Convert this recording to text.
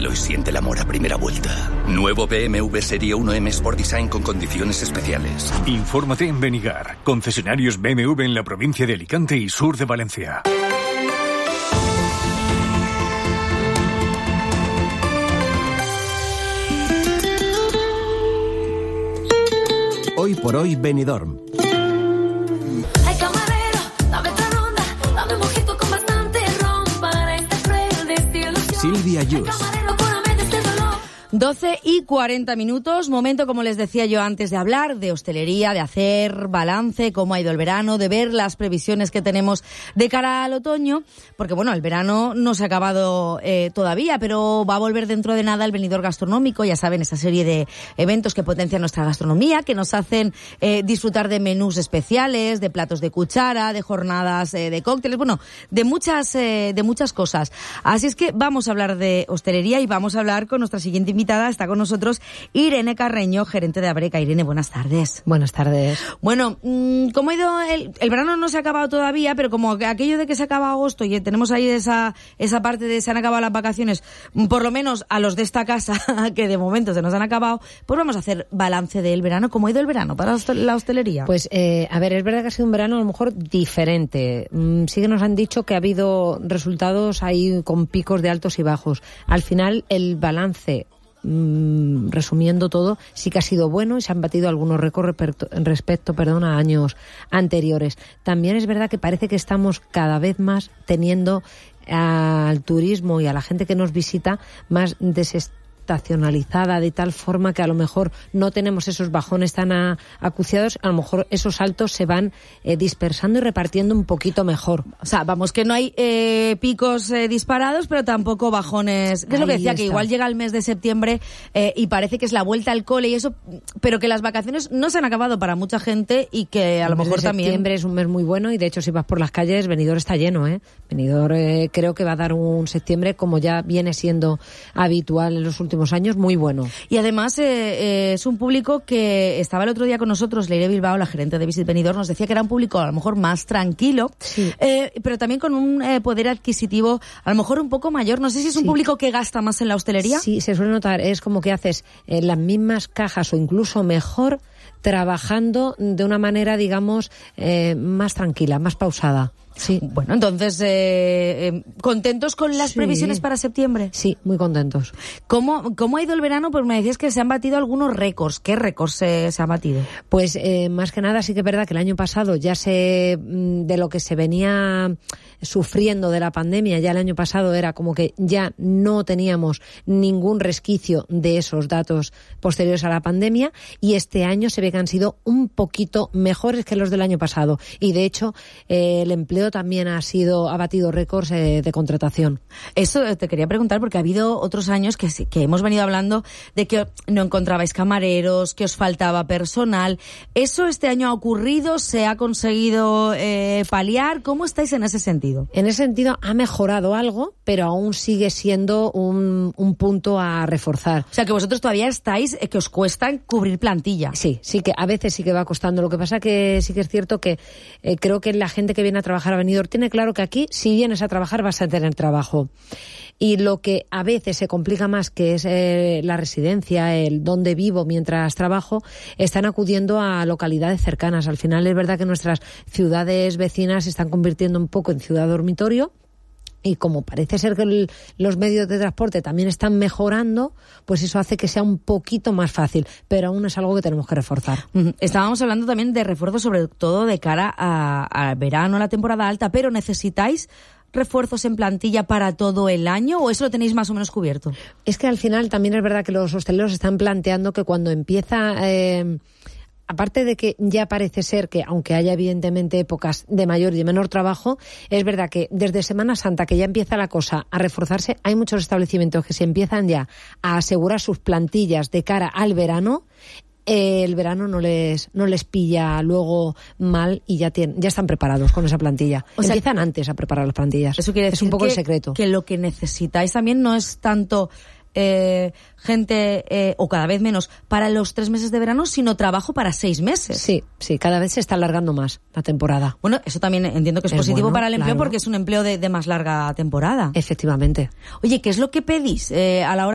Conócelo y siente el amor a primera vuelta. Nuevo BMW Serie 1M Sport Design con condiciones especiales. Infórmate en Benigar, concesionarios BMW en la provincia de Alicante y sur de Valencia. Hoy por hoy, Benidorm. Ay, camarero, dame otra ronda, dame un mojito con bastante ron para esta cruel desilusión. Silvia Yus. 12:40, momento, como les decía yo antes, de hablar de hostelería, de hacer balance, cómo ha ido el verano, de ver las previsiones que tenemos de cara al otoño, porque bueno, el verano no se ha acabado todavía, pero va a volver dentro de nada el venidor gastronómico, ya saben, esa serie de eventos que potencian nuestra gastronomía, que nos hacen disfrutar de menús especiales, de platos de cuchara, de jornadas de cócteles, bueno, de muchas cosas. Así es que vamos a hablar de hostelería y vamos a hablar con nuestra siguiente invitada. Está con nosotros Irene Carreño, gerente de Abreca. Irene, buenas tardes. Buenas tardes. Bueno, ¿cómo ha ido el verano? No se ha acabado todavía, pero como aquello de que se acaba agosto y tenemos ahí esa parte de se han acabado las vacaciones, por lo menos a los de esta casa, que de momento se nos han acabado, pues vamos a hacer balance del verano. ¿Cómo ha ido el verano para la hostelería? Pues, a ver, es verdad que ha sido un verano a lo mejor diferente. Sí que nos han dicho que ha habido resultados ahí con picos de altos y bajos. Al final, el balance, resumiendo todo, sí que ha sido bueno y se han batido algunos récords respecto a años anteriores. También es verdad que parece que estamos cada vez más teniendo al turismo y a la gente que nos visita más desestacionalizada, de tal forma que a lo mejor no tenemos esos bajones tan acuciados, a lo mejor esos saltos se van dispersando y repartiendo un poquito mejor. O sea, vamos, que no hay picos disparados, pero tampoco bajones. Es lo que decía, que igual llega el mes de septiembre y parece que es la vuelta al cole y eso, pero que las vacaciones no se han acabado para mucha gente y que a lo mejor también... Septiembre es un mes muy bueno y de hecho si vas por las calles, Benidorm está lleno, Benidorm creo que va a dar un septiembre, como ya viene siendo habitual en los últimos años, muy bueno. Y además es un público que estaba el otro día con nosotros, Leire Bilbao, la gerente de Visit Benidorm, nos decía que era un público a lo mejor más tranquilo, sí, pero también con un poder adquisitivo a lo mejor un poco mayor. No sé si es un público que gasta más en la hostelería. Sí, se suele notar, es como que haces las mismas cajas o incluso mejor trabajando de una manera, digamos, más tranquila, más pausada. Sí. Bueno, entonces, ¿contentos con las previsiones para septiembre? Sí, muy contentos. ¿Cómo ha ido el verano? Pues me decías que se han batido algunos récords. ¿Qué récords se han batido? Pues más que nada sí que es verdad que el año pasado ya de lo que se venía sufriendo de la pandemia, ya el año pasado era como que ya no teníamos ningún resquicio de esos datos posteriores a la pandemia y este año se ve que han sido un poquito mejores que los del año pasado y de hecho el empleo también ha batido récords de contratación. Eso te quería preguntar porque ha habido otros años que hemos venido hablando de que no encontrabais camareros, que os faltaba personal. ¿Eso este año ha ocurrido? ¿Se ha conseguido paliar? ¿Cómo estáis en ese sentido? En ese sentido ha mejorado algo, pero aún sigue siendo un punto a reforzar. O sea, que vosotros todavía estáis, que os cuesta cubrir plantilla. Sí que a veces sí que va costando. Lo que pasa que sí que es cierto que creo que la gente que viene a trabajar a Benidorm tiene claro que aquí, si vienes a trabajar, vas a tener trabajo. Y lo que a veces se complica más, que es la residencia, el dónde vivo mientras trabajo, están acudiendo a localidades cercanas. Al final es verdad que nuestras ciudades vecinas se están convirtiendo un poco en ciudad dormitorio. Y como parece ser que los medios de transporte también están mejorando, pues eso hace que sea un poquito más fácil, pero aún es algo que tenemos que reforzar. Estábamos hablando también de refuerzos, sobre todo de cara al verano, a la temporada alta, pero ¿necesitáis refuerzos en plantilla para todo el año o eso lo tenéis más o menos cubierto? Es que al final también es verdad que los hosteleros están planteando que cuando empieza... aparte de que ya parece ser que, aunque haya evidentemente épocas de mayor y de menor trabajo, es verdad que desde Semana Santa, que ya empieza la cosa a reforzarse, hay muchos establecimientos que se empiezan ya a asegurar sus plantillas de cara al verano. El verano no les pilla luego mal y ya están preparados con esa plantilla. O sea, empiezan antes a preparar las plantillas. Eso quiere decir es un poco el secreto. Que lo que necesitáis también no es tanto gente o cada vez menos para los 3 meses de verano, sino trabajo para 6 meses. Sí, cada vvez se está alargando más la temporada. Bueno, eso también entiendo que es positivo para el empleo, claro, porque es un empleo de más larga temporada. Efectivamente. Oye, ¿qué es lo que pedís a la hora